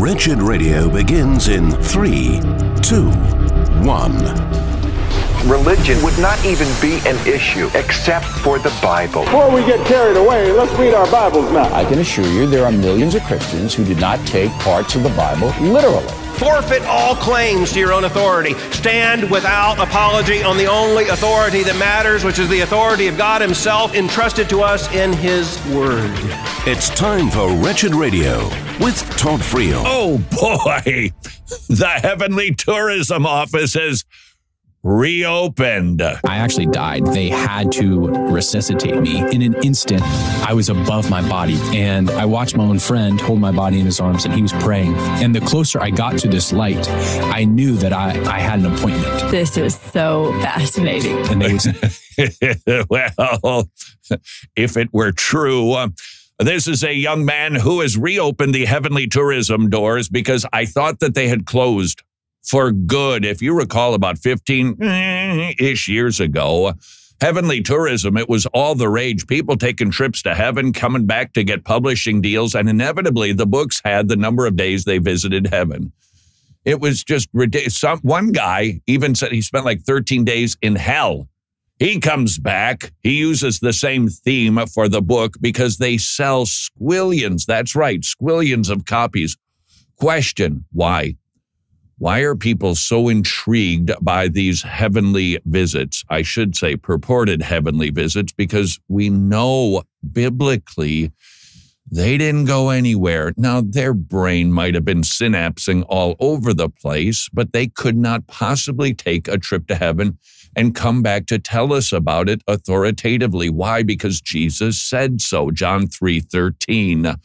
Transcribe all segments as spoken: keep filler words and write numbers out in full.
Wretched Radio begins in three, two, one. Religion would not even be an issue except for the Bible. Before we get carried away, let's read our Bibles now. I can assure you there are millions of Christians who did not take parts of the Bible literally. Forfeit all claims to your own authority. Stand without apology on the only authority that matters, which is the authority of God Himself entrusted to us in His Word. It's time for Wretched Radio with Todd Friel. Oh boy, the Heavenly Tourism Office has reopened. I actually died. They had to resuscitate me. In an instant, I was above my body, and I watched my own friend hold my body in his arms, and he was praying. And the closer I got to this light, I knew that I, I had an appointment. This is so fascinating. And they was, well, if it were true, uh, this is a young man who has reopened the Heavenly Tourism doors because I thought that they had closed for good. If you recall, about fifteen-ish years ago, Heavenly Tourism, it was all the rage. People taking trips to heaven, coming back to get publishing deals, and inevitably the books had the number of days they visited heaven. It was just ridiculous. Some, one guy even said he spent like thirteen days in hell. He comes back. He uses the same theme for the book because they sell squillions. That's right, squillions of copies. Question, why? Why are people so intrigued by these heavenly visits? I should say purported heavenly visits, because we know biblically they didn't go anywhere. Now, their brain might have been synapsing all over the place, but they could not possibly take a trip to heaven and come back to tell us about it authoritatively. Why? Because Jesus said so. John three thirteen.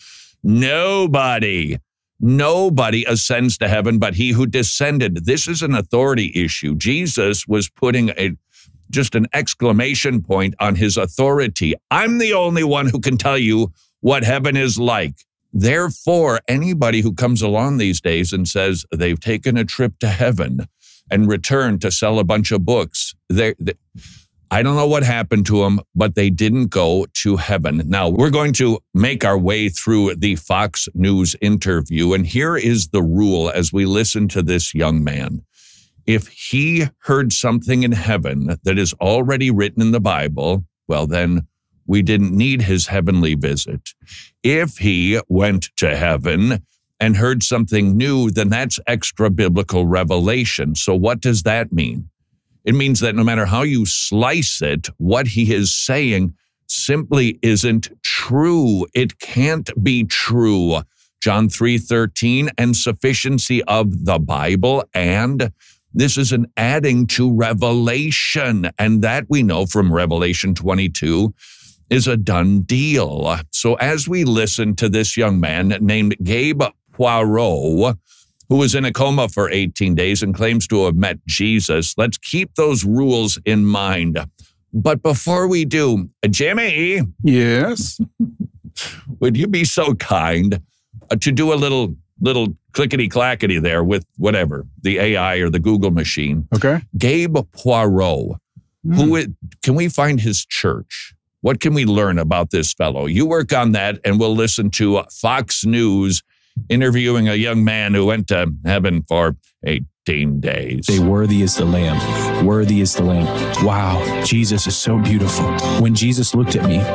Nobody Nobody ascends to heaven but he who descended. This is an authority issue. Jesus was putting a just an exclamation point on his authority. I'm the only one who can tell you what heaven is like. Therefore, anybody who comes along these days and says they've taken a trip to heaven and returned to sell a bunch of books, they, they I don't know what happened to them, but they didn't go to heaven. Now, we're going to make our way through the Fox News interview, and here is the rule as we listen to this young man. If he heard something in heaven that is already written in the Bible, well, then we didn't need his heavenly visit. If he went to heaven and heard something new, then that's extra biblical revelation. So what does that mean? It means that no matter how you slice it, what he is saying simply isn't true. It can't be true. John three thirteen, and sufficiency of the Bible, and this is an adding to Revelation, and that we know from Revelation twenty-two is a done deal. So as we listen to this young man named Gabe Poirot, who was in a coma for eighteen days and claims to have met Jesus, let's keep those rules in mind. But before we do, Jimmy. Yes? Would you be so kind uh, to do a little little clickety-clackety there with whatever, the A I or the Google machine? Okay. Gabe Poirot. Mm. Who is, can we find his church? What can we learn about this fellow? You work on that, and we'll listen to Fox News interviewing a young man who went to heaven for eighteen days. Say, worthy is the Lamb. Worthy is the Lamb. Wow, Jesus is so beautiful. When Jesus looked at me.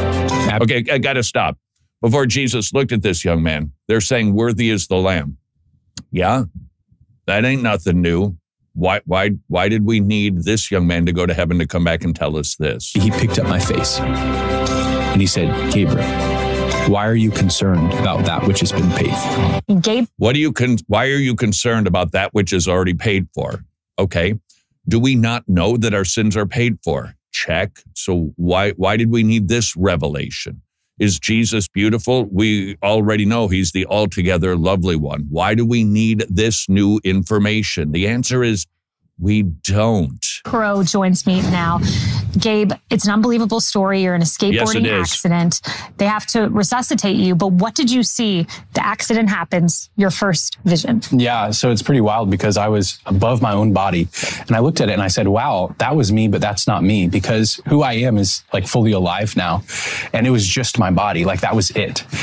Ab- okay, I got to stop. Before Jesus looked at this young man, they're saying, worthy is the Lamb. Yeah, that ain't nothing new. Why, why, why did we need this young man to go to heaven to come back and tell us this? He picked up my face and he said, Gabriel, why are you concerned about that which has been paid for? Gabe, what do you con- why are you concerned about that which is already paid for? Okay. Do we not know that our sins are paid for? Check. So why why did we need this revelation? Is Jesus beautiful? We already know he's the altogether lovely one. Why do we need this new information? The answer is we don't. Pro joins me now. Gabe, it's an unbelievable story. You're in a skateboarding yes, accident. They have to resuscitate you. But what did you see? The accident happens, your first vision. Yeah, so it's pretty wild because I was above my own body. And I looked at it and I said, wow, that was me, but that's not me, because who I am is like fully alive now. And it was just my body. Like that was it.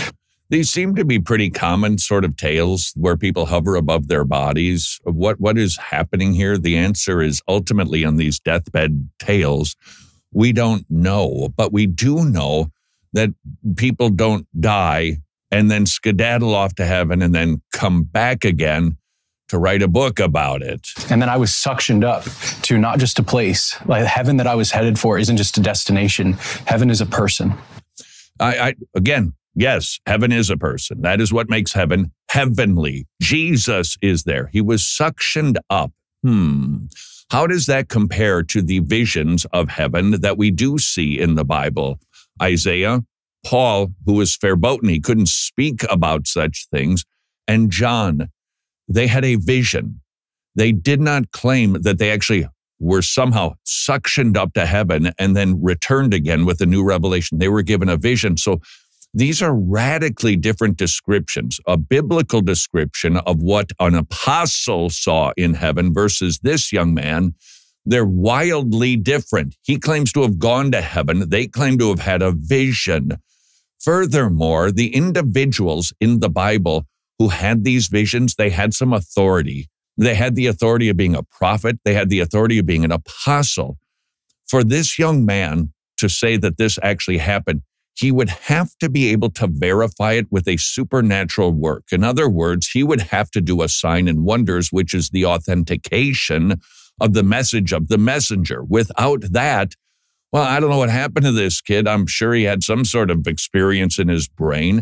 These seem to be pretty common sort of tales where people hover above their bodies. What What is happening here? The answer is ultimately on these deathbed tales, we don't know. But we do know that people don't die and then skedaddle off to heaven and then come back again to write a book about it. And then I was suctioned up to not just a place. Like heaven that I was headed for isn't just a destination. Heaven is a person. I, I again, yes, heaven is a person. That is what makes heaven heavenly. Jesus is there. He was suctioned up. Hmm. How does that compare to the visions of heaven that we do see in the Bible? Isaiah, Paul, who was verboten, he couldn't speak about such things, and John, they had a vision. They did not claim that they actually were somehow suctioned up to heaven and then returned again with a new revelation. They were given a vision. So these are radically different descriptions. A biblical description of what an apostle saw in heaven versus this young man, they're wildly different. He claims to have gone to heaven. They claim to have had a vision. Furthermore, the individuals in the Bible who had these visions, they had some authority. They had the authority of being a prophet. They had the authority of being an apostle. For this young man to say that this actually happened, he would have to be able to verify it with a supernatural work. In other words, he would have to do a sign and wonders, which is the authentication of the message of the messenger. Without that, well, I don't know what happened to this kid. I'm sure he had some sort of experience in his brain.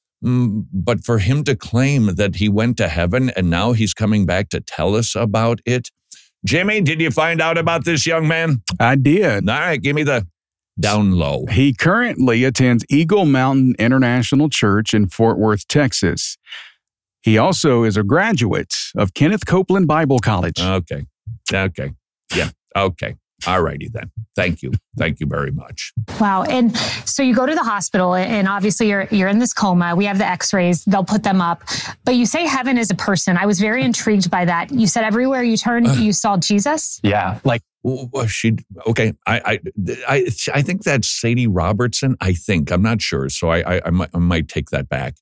But for him to claim that he went to heaven and now he's coming back to tell us about it. Jimmy, did you find out about this young man? I did. All right, give me the down low. He currently attends Eagle Mountain International Church in Fort Worth, Texas. He also is a graduate of Kenneth Copeland Bible College. Okay. Okay. Yeah. Okay. All righty then. Thank you. Thank you very much. Wow. And so you go to the hospital and obviously you're you're in this coma. We have the x-rays. They'll put them up. But you say heaven is a person. I was very intrigued by that. You said everywhere you turned, you saw Jesus? Yeah. Like, well, she, okay. I, I, I, I think that's Sadie Robertson. I think. I'm not sure. So I, I, I, might, I might take that back.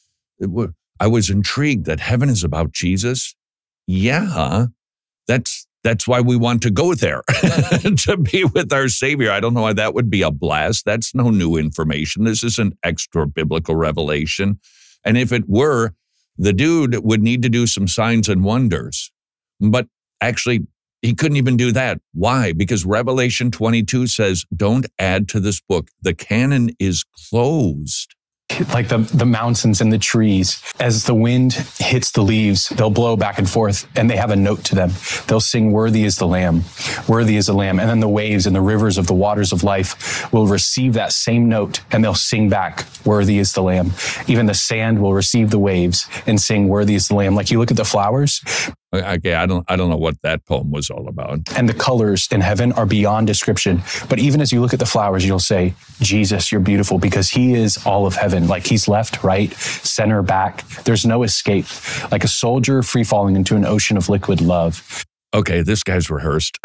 I was intrigued that heaven is about Jesus. Yeah. That's, That's why we want to go there, to be with our Savior. I don't know why that would be a blast. That's no new information. This isn't extra biblical revelation. And if it were, the dude would need to do some signs and wonders. But actually, he couldn't even do that. Why? Because Revelation twenty-two says, don't add to this book. The canon is closed. like the, the mountains and the trees, as the wind hits the leaves, they'll blow back and forth and they have a note to them. They'll sing, worthy is the Lamb, worthy is the Lamb. And then the waves and the rivers of the waters of life will receive that same note and they'll sing back, worthy is the Lamb. Even the sand will receive the waves and sing, worthy is the Lamb. Like you look at the flowers. Okay, I don't I don't know what that poem was all about. And the colors in heaven are beyond description. But even as you look at the flowers, you'll say, Jesus, you're beautiful, because he is all of heaven. Like he's left, right, center, back. There's no escape. Like a soldier free falling into an ocean of liquid love. Okay, this guy's rehearsed.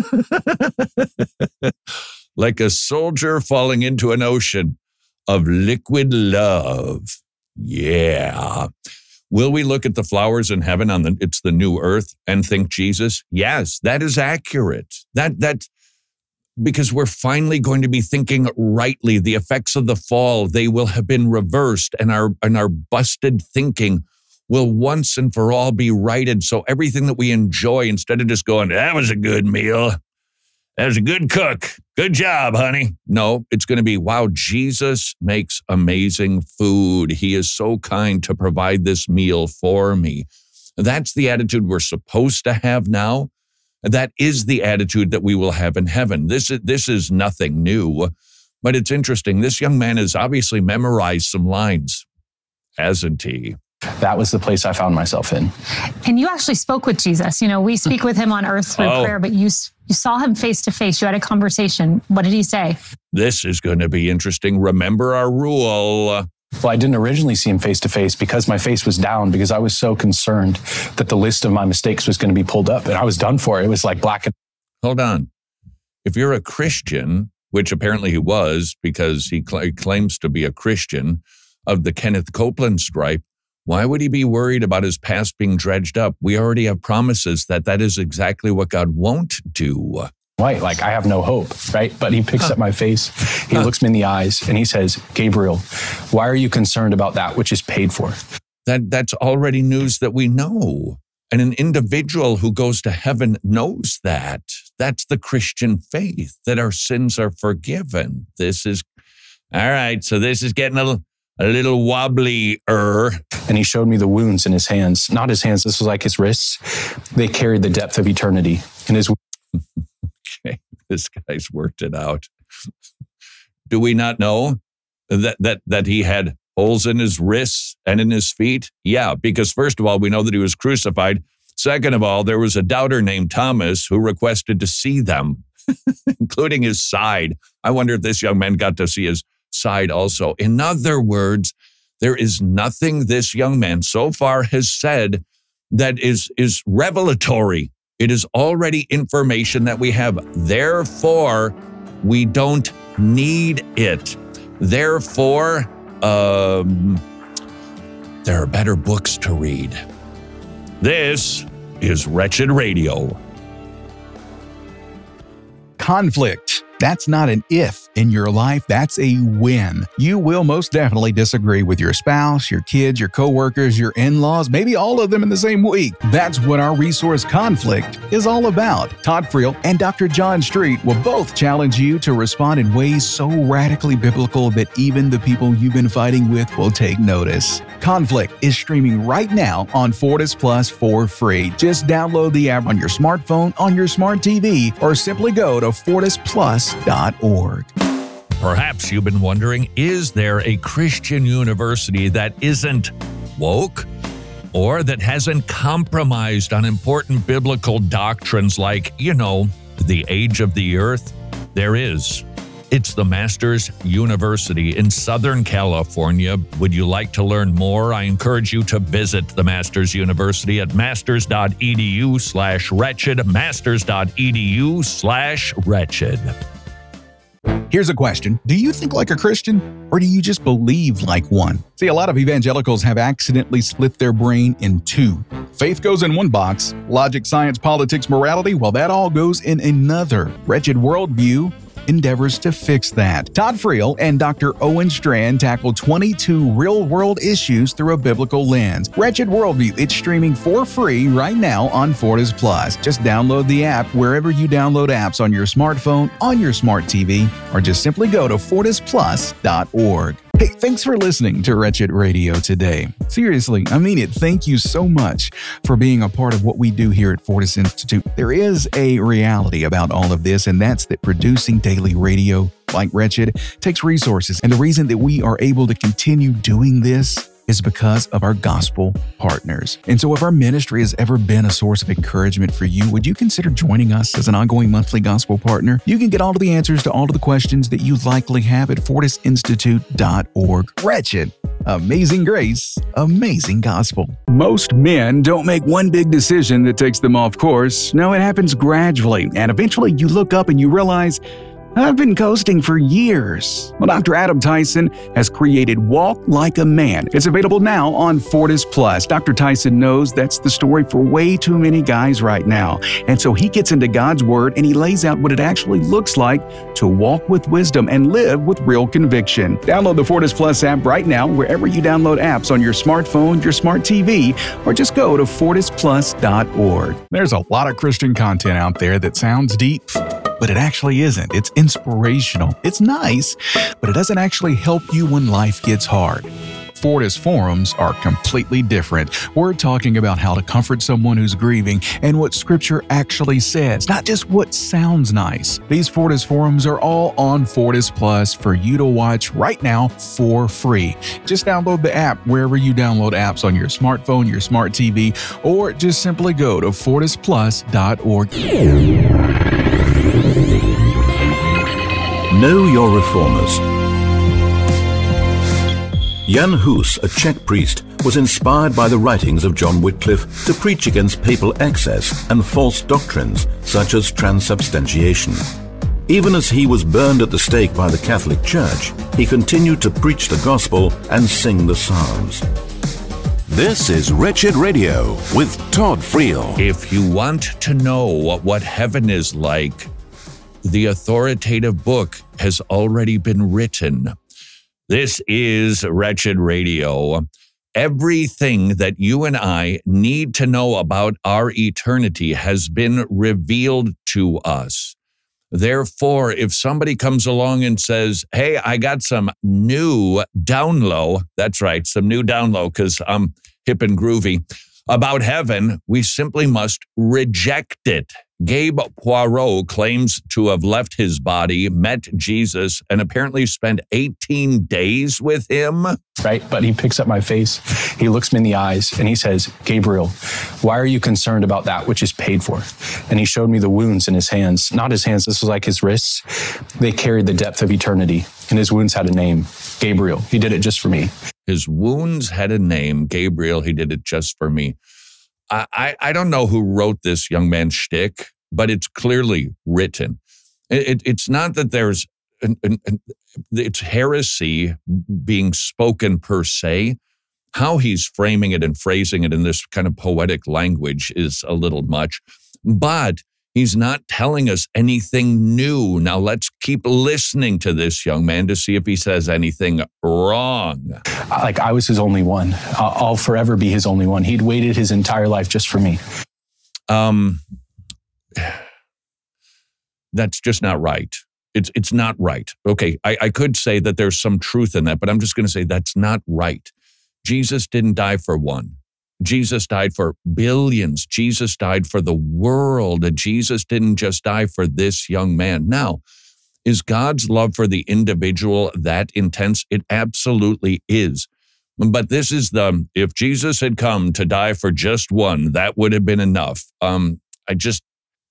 Like a soldier falling into an ocean of liquid love. Yeah. Will we look at the flowers in heaven on the it's the new earth and think Jesus? Yes, that is accurate. That that because we're finally going to be thinking rightly. The effects of the fall, they will have been reversed, and our and our busted thinking will once and for all be righted. So everything that we enjoy, instead of just going, that was a good meal, that was a good cook, good job, honey. No, it's going to be, wow, Jesus makes amazing food. He is so kind to provide this meal for me. That's the attitude we're supposed to have now. That is the attitude that we will have in heaven. This is, this is nothing new, but it's interesting. This young man has obviously memorized some lines, hasn't he? That was the place I found myself in. And you actually spoke with Jesus. You know, we speak with him on earth through oh. prayer, but you you saw him face to face. You had a conversation. What did he say? This is going to be interesting. Remember our rule. Well, I didn't originally see him face to face because my face was down, because I was so concerned that the list of my mistakes was going to be pulled up and I was done for. It was like black and... Hold on. If you're a Christian, which apparently he was because he cl- claims to be a Christian, of the Kenneth Copeland stripe, why would he be worried about his past being dredged up? We already have promises that that is exactly what God won't do. White, like I have no hope, right? But he picks up my face, he looks me in the eyes, and he says, Gabriel, why are you concerned about that which is paid for? That That's already news that we know. And an individual who goes to heaven knows that. That's the Christian faith, that our sins are forgiven. This is, all right, so this is getting a little, a little wobbly-er. And he showed me the wounds in his hands. Not his hands, this was like his wrists. They carried the depth of eternity. And his Okay, this guy's worked it out. Do we not know that that that he had holes in his wrists and in his feet? Yeah, because first of all, we know that he was crucified. Second of all, there was a doubter named Thomas who requested to see them, including his side. I wonder if this young man got to see his side also. In other words, there is nothing this young man so far has said that is, is revelatory. It is already information that we have. Therefore, we don't need it. Therefore, um, there are better books to read. This is Wretched Radio. Conflict. That's not an if in your life, that's a when. You will most definitely disagree with your spouse, your kids, your coworkers, your in-laws, maybe all of them in the same week. That's what our resource Conflict is all about. Todd Friel and Doctor John Street will both challenge you to respond in ways so radically biblical that even the people you've been fighting with will take notice. Conflict is streaming right now on Fortis Plus for free. Just download the app on your smartphone, on your smart T V, or simply go to fortis plus dot org. Perhaps you've been wondering, is there a Christian university that isn't woke or that hasn't compromised on important biblical doctrines like, you know, the age of the earth? There is. It's the Masters University in Southern California. Would you like to learn more? I encourage you to visit the Masters University at masters.edu slash wretched, masters.edu slash wretched. Here's a question. Do you think like a Christian, or do you just believe like one? See, a lot of evangelicals have accidentally split their brain in two. Faith goes in one box, logic, science, politics, morality, well, that all goes in another. Wretched Worldview endeavors to fix that. Todd Friel and Doctor Owen Strand tackle twenty-two real-world issues through a biblical lens. Wretched Worldview, it's streaming for free right now on Fortis Plus. Just download the app wherever you download apps on your smartphone, on your smart T V, or just simply go to fortis plus dot org. Hey, thanks for listening to Wretched Radio today. Seriously, I mean it. Thank you so much for being a part of what we do here at Fortis Institute. There is a reality about all of this, and that's that producing daily radio like Wretched takes resources. And the reason that we are able to continue doing this is because of our gospel partners. And so if our ministry has ever been a source of encouragement for you, would you consider joining us as an ongoing monthly gospel partner? You can get all of the answers to all of the questions that you likely have at fortis institute dot org. Wretched. Amazing grace, amazing gospel. Most men don't make one big decision that takes them off course. No, it happens gradually. And eventually you look up and you realize, I've been coasting for years. Well, Doctor Adam Tyson has created Walk Like a Man. It's available now on Fortis Plus. Doctor Tyson knows that's the story for way too many guys right now. And so he gets into God's Word and he lays out what it actually looks like to walk with wisdom and live with real conviction. Download the Fortis Plus app right now wherever you download apps on your smartphone, your smart T V, or just go to fortis plus dot org. There's a lot of Christian content out there that sounds deep, but it actually isn't. It's inspirational. It's nice, but it doesn't actually help you when life gets hard. Fortis forums are completely different. We're talking about how to comfort someone who's grieving and what Scripture actually says, not just what sounds nice. These Fortis forums are all on Fortis Plus for you to watch right now for free. Just download the app wherever you download apps on your smartphone, your smart T V, or just simply go to fortis plus dot org. Know your reformers. Jan Hus, a Czech priest, was inspired by the writings of John Wycliffe to preach against papal excess and false doctrines such as transubstantiation. Even as he was burned at the stake by the Catholic Church, he continued to preach the gospel and sing the Psalms. This is Wretched Radio with Todd Friel. If you want to know what, what heaven is like, the authoritative book has already been written. This is Wretched Radio. Everything that you and I need to know about our eternity has been revealed to us. Therefore, if somebody comes along and says, hey, I got some new down low, that's right, some new down low because I'm hip and groovy, about heaven, we simply must reject it. Gabe Poirot claims to have left his body, met Jesus, and apparently spent eighteen days with him. Right? But he picks up my face, he looks me in the eyes, and he says, Gabriel, why are you concerned about that which is paid for? And he showed me the wounds in his hands. Not his hands, this was like his wrists. They carried the depth of eternity, and his wounds had a name, Gabriel. He did it just for me. His wounds had a name, Gabriel. He did it just for me. I, I, I don't know who wrote this young man's shtick, but it's clearly written. It, it, it's not that there's, an, an, an, it's heresy being spoken per se. How he's framing it and phrasing it in this kind of poetic language is a little much, but he's not telling us anything new. Now let's keep listening to this young man to see if he says anything wrong. Like I was his only one. I'll forever be his only one. He'd waited his entire life just for me. Um, that's just not right. It's it's not right. Okay, I, I could say that there's some truth in that, but I'm just going to say that's not right. Jesus didn't die for one. Jesus died for billions. Jesus died for the world. Jesus didn't just die for this young man. Now, is God's love for the individual that intense? It absolutely is. But this is the, if Jesus had come to die for just one, that would have been enough. Um, I just...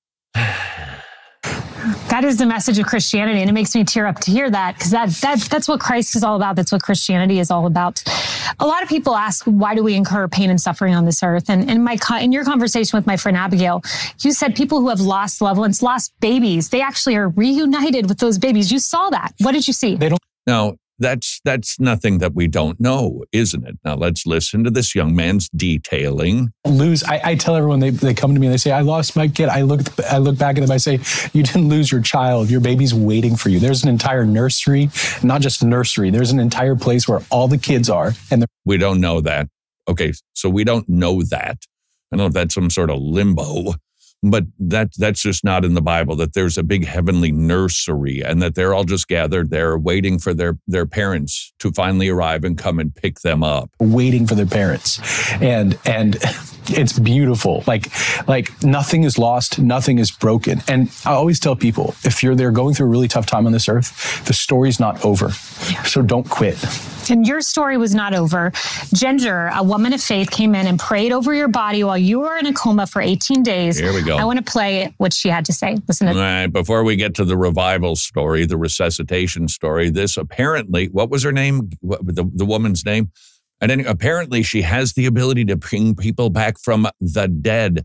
That is the message of Christianity, and it makes me tear up to hear that, because that, that that's what Christ is all about. That's what Christianity is all about. A lot of people ask, why do we incur pain and suffering on this earth? And in my in your conversation with my friend Abigail, you said people who have lost loved ones, lost babies, they actually are reunited with those babies. You saw that. What did you see? They don't. Now, that's that's nothing that we don't know, isn't it? Now, let's listen to this young man's detailing. Lose. I, I tell everyone, they, they come to me and they say, I lost my kid. I look, I look back at them. I say, you didn't lose your child. Your baby's waiting for you. There's an entire nursery, not just nursery. There's an entire place where all the kids are. And we don't know that. Okay, so we don't know that. I don't know if that's some sort of limbo. But that that's just not in the Bible, that there's a big heavenly nursery and that they're all just gathered there waiting for their, their parents to finally arrive and come and pick them up. Waiting for their parents. And and it's beautiful. Like, like nothing is lost, nothing is broken. And I always tell people, if you're there going through a really tough time on this earth, the story's not over. So don't quit. And your story was not over. Ginger, a woman of faith, came in and prayed over your body while you were in a coma for eighteen days. Here we go. I want to play what she had to say. Listen to All right, before we get to the revival story, the resuscitation story, this apparently, what was her name? What, the, the woman's name? And then apparently she has the ability to bring people back from the dead.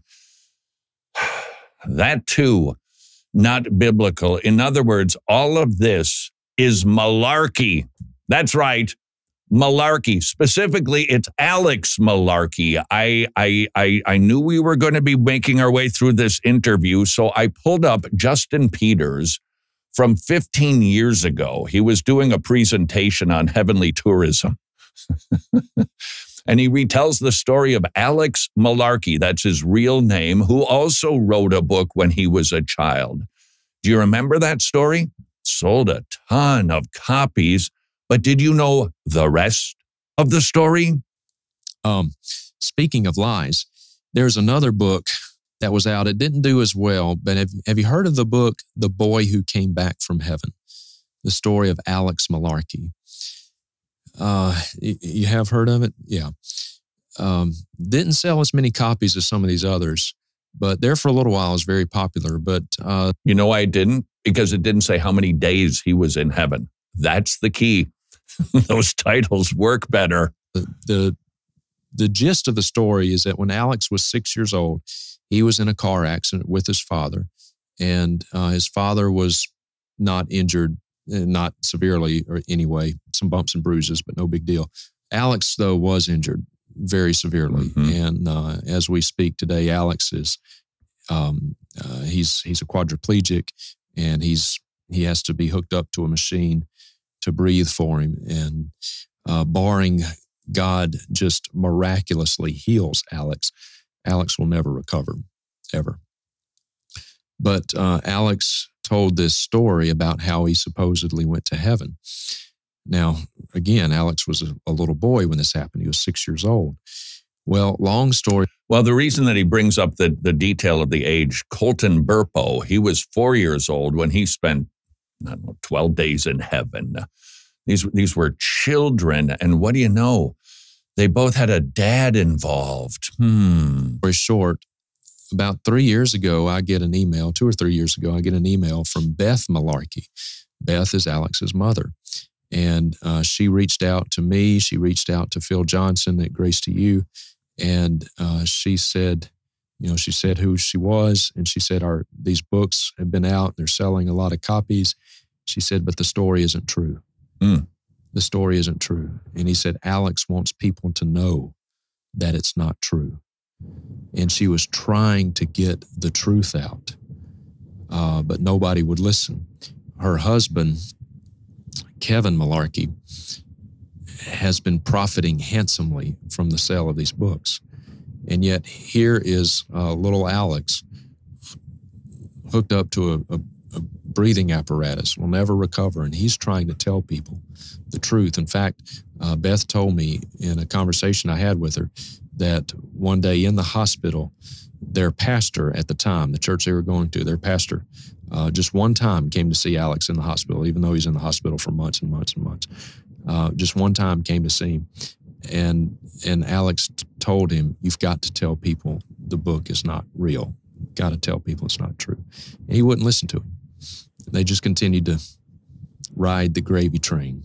That too, not biblical. In other words, all of this is malarkey. That's right. Malarkey. Specifically, it's Alex Malarkey. I, I, I, I knew we were going to be making our way through this interview, so I pulled up Justin Peters from fifteen years ago. He was doing a presentation on heavenly tourism. And he retells the story of Alex Malarkey, that's his real name, who also wrote a book when he was a child. Do you remember that story? Sold a ton of copies. But did you know the rest of the story? Um, speaking of lies, there's another book that was out. It didn't do as well, but have, have you heard of the book, The Boy Who Came Back from Heaven? The story of Alex Malarkey. Uh, you, you have heard of it? Yeah. Um, didn't sell as many copies as some of these others, but there for a little while it was very popular. But uh, you know why it didn't? Because it didn't say how many days he was in heaven. That's the key. Those titles work better. The, the the gist of the story is that when Alex was six years old, he was in a car accident with his father, and uh, his father was not injured, not severely or anyway, some bumps and bruises, but no big deal. Alex, though, was injured very severely. Mm-hmm. And uh, as we speak today, Alex is, um, uh, he's he's a quadriplegic, and he's he has to be hooked up to a machine to breathe for him. And uh, barring God just miraculously heals Alex, Alex will never recover, ever. But uh, Alex told this story about how he supposedly went to heaven. Now, again, Alex was a, a little boy when this happened. He was six years old. Well, long story. Well, the reason that he brings up the, the detail of the age, Colton Burpo, he was four years old when he spent, I don't know, twelve days in heaven. These, these were children, and what do you know? They both had a dad involved. Hmm. Very short. About three years ago, I get an email, two or three years ago, I get an email from Beth Malarkey. Beth is Alex's mother. And uh, she reached out to me. She reached out to Phil Johnson at Grace to You. And uh, she said, you know, she said who she was. And she said, Our these books have been out. They're selling a lot of copies. She said, but the story isn't true. Mm. The story isn't true. And he said, Alex wants people to know that it's not true. And she was trying to get the truth out, uh, but nobody would listen. Her husband, Kevin Malarkey, has been profiting handsomely from the sale of these books. And yet here is uh, little Alex hooked up to a, a, a breathing apparatus, will never recover, and he's trying to tell people the truth. In fact, uh, Beth told me in a conversation I had with her that one day in the hospital, their pastor at the time, the church they were going to, their pastor, uh, just one time came to see Alex in the hospital, even though he's in the hospital for months and months and months. Uh, just one time came to see him. And and Alex t- told him, you've got to tell people the book is not real. You've got to tell people it's not true. And he wouldn't listen to him. They just continued to ride the gravy train.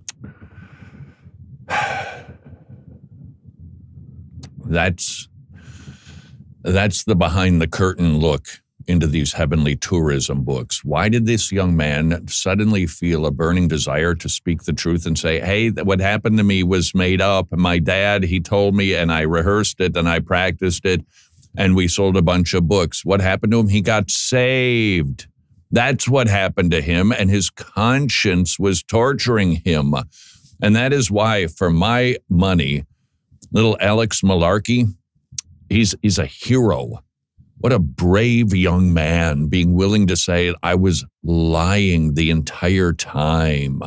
That's that's the behind the curtain look into these heavenly tourism books. Why did this young man suddenly feel a burning desire to speak the truth and say, hey, what happened to me was made up. My dad, he told me, and I rehearsed it and I practiced it, and we sold a bunch of books. What happened to him? He got saved. That's what happened to him, and his conscience was torturing him. And that is why, for my money, little Alex Malarkey, he's he's a hero. What a brave young man, being willing to say, I was lying the entire time.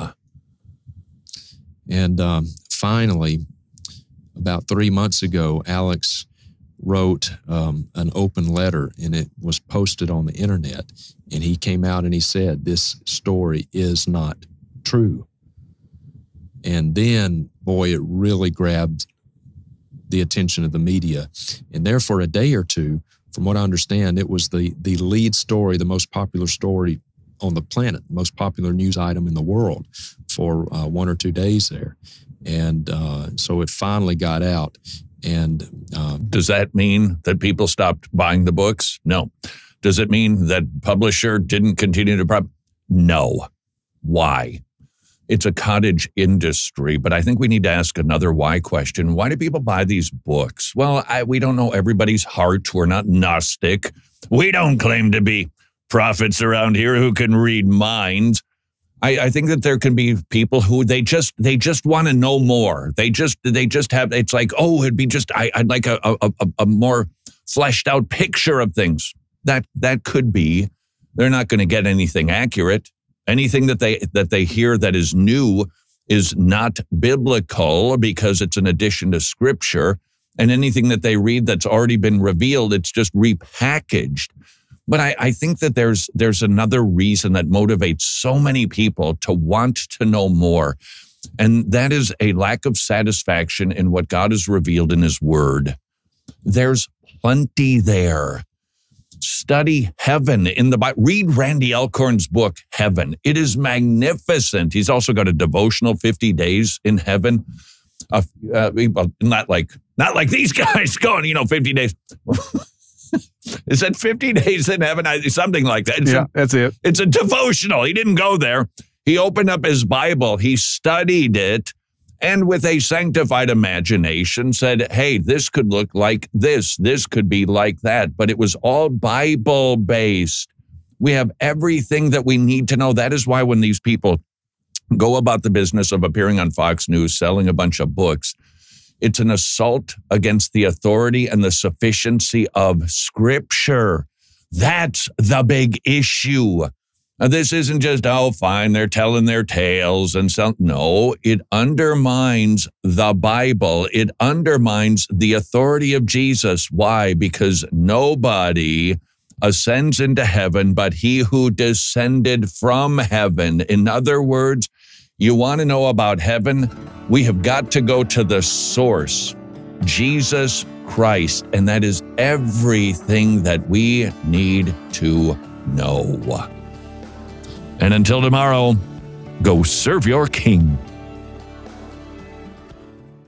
And um, finally, about three months ago, Alex wrote um, an open letter, and it was posted on the internet. And he came out and he said, this story is not true. And then, boy, it really grabbed the attention of the media. And there for a day or two, from what I understand, it was the the lead story, the most popular story on the planet, most popular news item in the world for uh, one or two days there. And uh, so it finally got out. And um, does that mean that people stopped buying the books? No. Does it mean that publisher didn't continue to prop? No. Why? It's a cottage industry, but I think we need to ask another why question. Why do people buy these books? Well, I, we don't know everybody's heart. We're not Gnostic. We don't claim to be prophets around here who can read minds. I, I think that there can be people who they just they just want to know more. They just they just have. It's like, oh, it'd be just I, I'd like a, a a a more fleshed out picture of things. That that could be. They're not going to get anything accurate. Anything that they that they hear that is new is not biblical because it's an addition to Scripture. And anything that they read that's already been revealed, it's just repackaged. But I, I think that there's there's another reason that motivates so many people to want to know more. And that is a lack of satisfaction in what God has revealed in His Word. There's plenty there. Study heaven in the Bible. Read Randy Alcorn's book, Heaven. It is magnificent. He's also got a devotional fifty days in heaven. Uh, uh, not like not like these guys going, you know, fifty days. Is that fifty days in heaven? I, something like that. It's yeah, a, that's it. It's a devotional. He didn't go there. He opened up his Bible. He studied it. And with a sanctified imagination said, hey, this could look like this. This could be like that. But it was all Bible-based. We have everything that we need to know. That is why when these people go about the business of appearing on Fox News, selling a bunch of books, it's an assault against the authority and the sufficiency of Scripture. That's the big issue. Now, this isn't just, oh, fine, they're telling their tales and so. No, it undermines the Bible. It undermines the authority of Jesus. Why? Because nobody ascends into heaven but he who descended from heaven. In other words, you want to know about heaven? We have got to go to the source, Jesus Christ, and that is everything that we need to know. And until tomorrow, go serve your King.